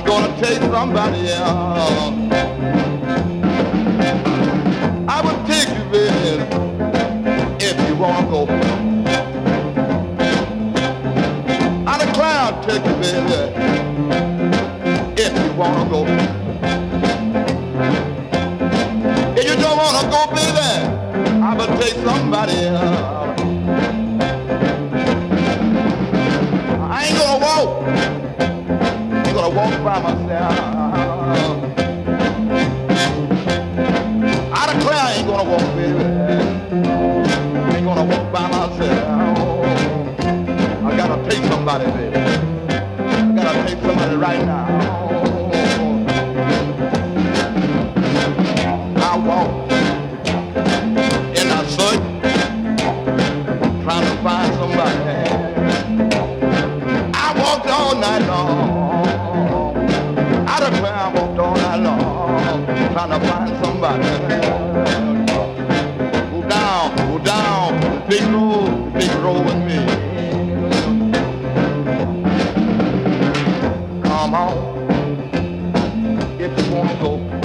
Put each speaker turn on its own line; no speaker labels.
gonna take somebody else. I would take you, baby, if you wanna go. I'd declare I'll take you, baby, if you wanna go. If you don't wanna go, baby, I would take somebody else. I ain't gonna walk. I'm gonna walk by myself. I declare I ain't gonna walk, baby. I ain't gonna walk by myself. I gotta take somebody, baby. I gotta take somebody right now. I walk in the search, trying to find somebody. I walked all night long. I declare I walked all night long, trying to find somebody. Go down, the big road with me. Come on, if you wanna go.